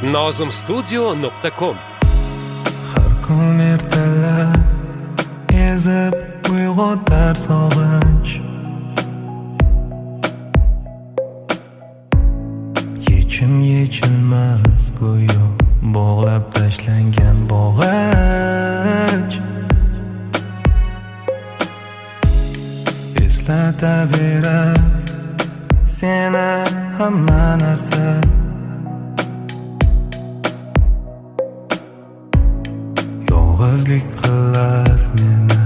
nozimstudio.com. Har kun ertalab ezib uyg'otar sog'inch, yechilmas go'yo bog'lab tashlangan bog'ich. Eslataverar seni hamma narsa, yolg'izlik qilar meni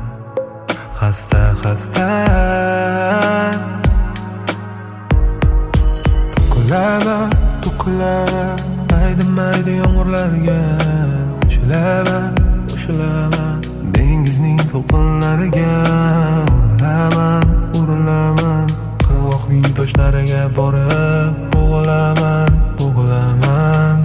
xasta. To'kilaman mayda yomg'irlarga, qo'shilaman dengizning to'lqinlariga. Urilaman qirg'oqning toshlariga borib bo'g'ilaman.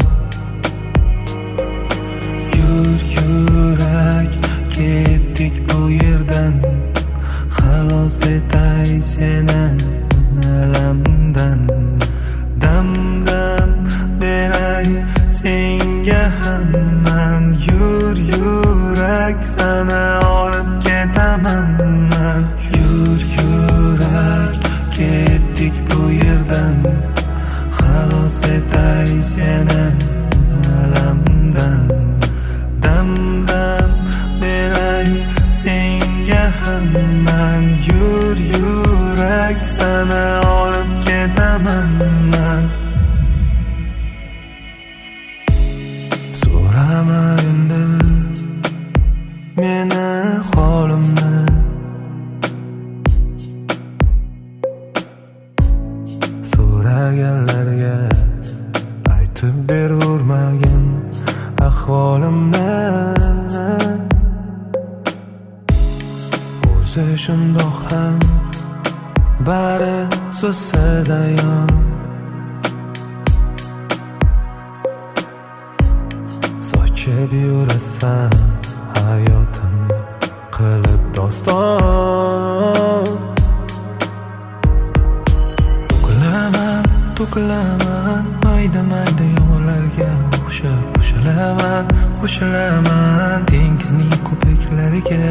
Yurak, ketdik bu yerdan, xalos etay seni alamdan. Dam beray senga hamman, yurak sana olib ketaman man. Yurak, ketdik bu yerdan, xalos etay seni alamdan. Dam beray senga hamman, yurak sana olib ketaman man. So'rama endi meni holimni, so'raganlarga aytib berurmagin ahvolimni. O'zi shundoq ham bari so'zsiz ayon, sochib yurasan hayotimni qilib doston. To'kilaman mayda yomg'irlarga o'xshab qo'shilaman dengizning ko'priklariga.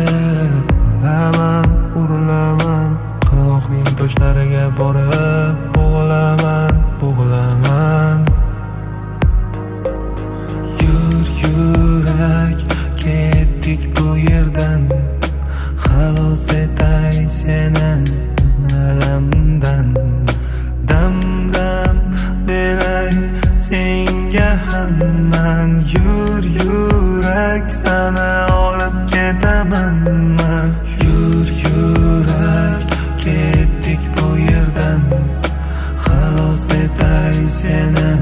Urilaman qirg'oqning toshlariga borib bo'g'ilaman. Yurak, ketdik bu yerdan, xalos etay seni alamdan. Dam beray senga hamman, yurak sana olib ketaman man. Yurak, ketdik bu yerdan, xalos etay seni